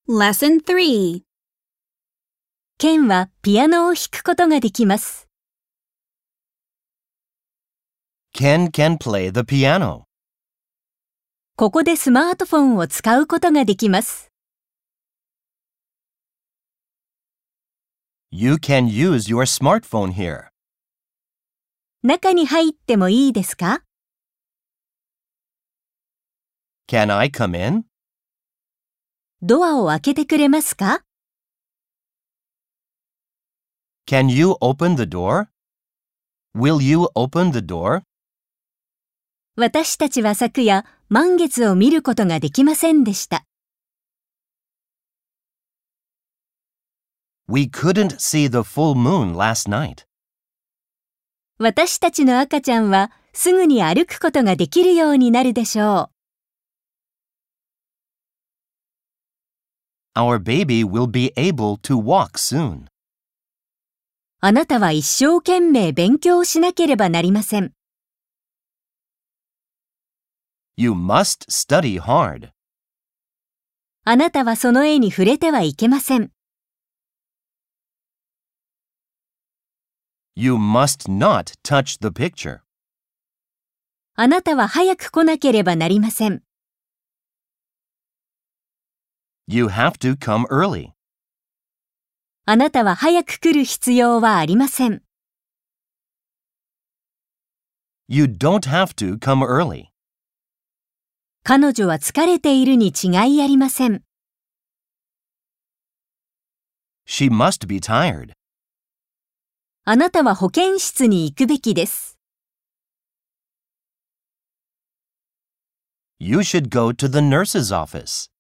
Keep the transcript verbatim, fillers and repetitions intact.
Lesson three. ケンはピアノを弾くことができます。 Ken can play the piano. ここでスマートフォンを使うことができます。 You can use your smartphone here. 中に入ってもいいですか？ Can I come in? ドアを開けてくれますか？ Can you open the door? Will you open the door? 私たちは昨夜、満月を見ることができませんでした。 We couldn't see the full moon last night. 私たちの赤ちゃんはすぐに歩くことができるようになるでしょう。 Our baby will be able to walk soon. あなたは一生懸命勉強しなければなりません。 You must study hard. あなたはその絵に触れてはいけません。 You must not touch the picture. あなたは早く来なければなりません。 You have to come early. あなたは早く来る必要はありません。 You don't have to come early. 彼女は疲れているに違いありません。 She must be tired. あなたは保健室に行くべきです。 You should go to the nurse's office.